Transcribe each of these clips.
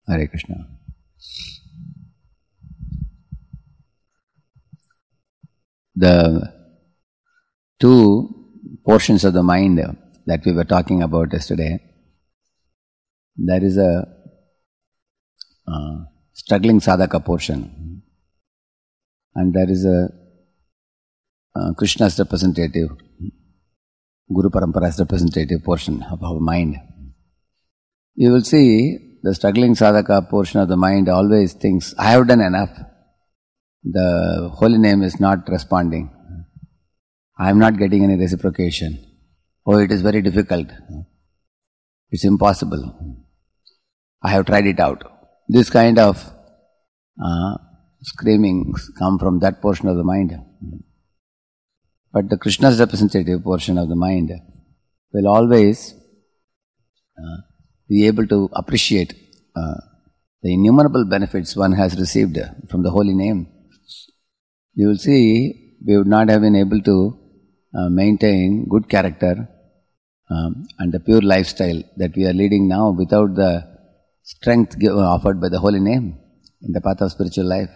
Hare Krishna. The two portions of the mind that we were talking about yesterday, there is a struggling sadhaka portion, and there is a Krishna's representative, Guru Parampara's representative portion of our mind. You will see the struggling sadhaka portion of the mind always thinks, I have done enough. The holy name is not responding. I am not getting any reciprocation. Oh, it is very difficult. It's impossible. I have tried it out. This kind of screamings come from that portion of the mind. But the Krishna's representative portion of the mind will always be able to appreciate the innumerable benefits one has received from the holy name. You will see we would not have been able to maintain good character and the pure lifestyle that we are leading now without the strength offered by the holy name in the path of spiritual life.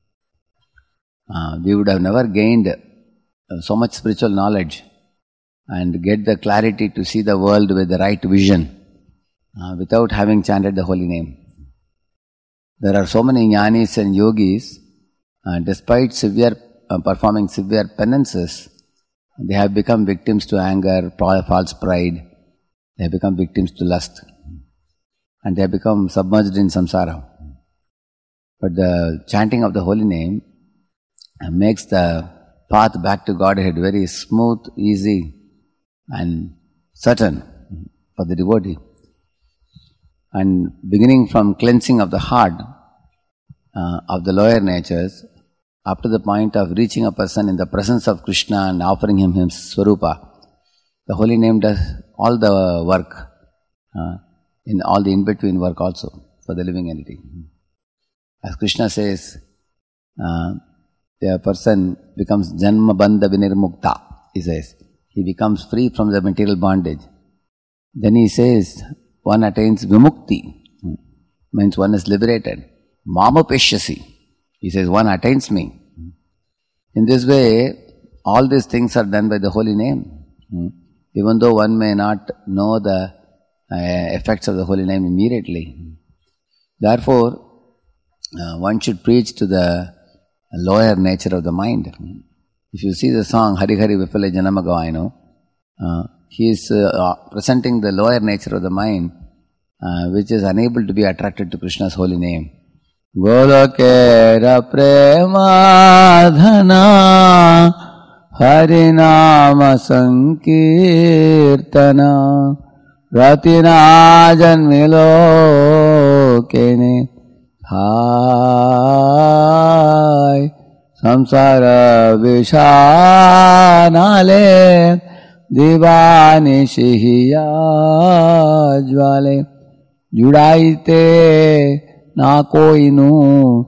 We would have never gained so much spiritual knowledge and get the clarity to see the world with the right vision without having chanted the holy name. There are so many jnanis and yogis, despite performing severe penances, they have become victims to anger, false pride, they have become victims to lust, and they have become submerged in samsara. But the chanting of the holy name makes the path back to Godhead very smooth, easy and certain for the devotee. And beginning from cleansing of the heart of the lower natures up to the point of reaching a person in the presence of Krishna and offering him his Swarupa, the holy name does all the work, in all the in-between work also for the living entity. As Krishna says, the person becomes janma bandha vinirmukta, he says. He becomes free from the material bondage. Then he says, one attains vimukti, means one is liberated. Mamapeshyasi, he says, one attains me. In this way, all these things are done by the holy name. Even though one may not know the effects of the holy name immediately. Therefore, one should preach to the lower nature of the mind. If you see the song Hari Hari Vipala Janamagavaino, he is presenting the lower nature of the mind, which is unable to be attracted to Krishna's holy name. Golokera premadhana harinama sankirtana ratina janmilo kene hai samsara vishanale divani shihiya jwale judaite na koi nu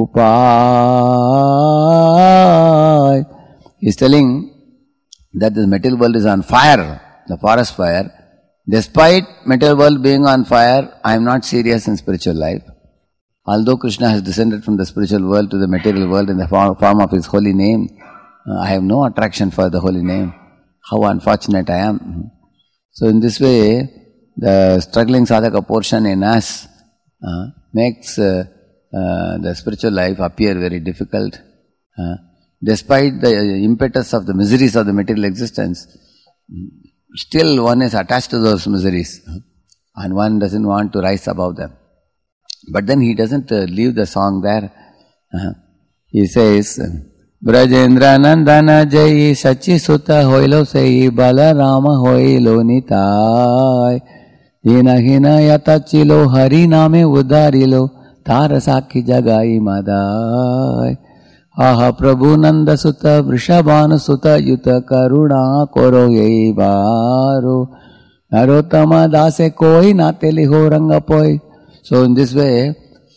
upay. He is telling that this material world is on fire, the forest fire. Despite material world being on fire, I am not serious in spiritual life. Although Krishna has descended from the spiritual world to the material world in the form of his holy name, I have no attraction for the holy name. How unfortunate I am. So in this way, the struggling sadhaka portion in us makes the spiritual life appear very difficult. Despite the impetus of the miseries of the material existence, still one is attached to those miseries and one doesn't want to rise above them. But then he doesn't leave the song there. He says, Brajendra Nandana Jayi Sachi Sutta Hoilo Sei Bala Rama Hoilo Nitai Hina Hina Yatachilo Hari Name Udarilo Tarasaki Jagai Madai Aha Prabhu Nanda Sutta Vrishabhanu Sutta Yuta Karuna Koro Yei Baro Narotama Dase Koi Nateli Ho Rangapoi. So in this way,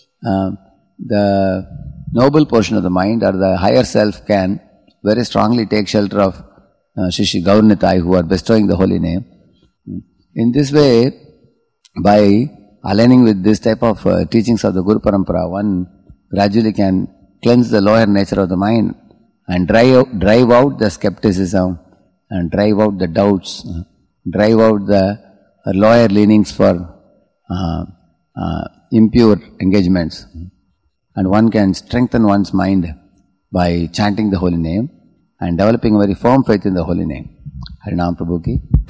the noble portion of the mind or the higher self can very strongly take shelter of Shishi Gaurnitai who are bestowing the holy name. In this way, by aligning with this type of teachings of the Guru Parampara, one gradually can cleanse the lower nature of the mind and drive out the skepticism and drive out the doubts, drive out the lower leanings for impure engagements. And one can strengthen one's mind by chanting the holy name and developing a very firm faith in the holy name. Harinam Prabhu ki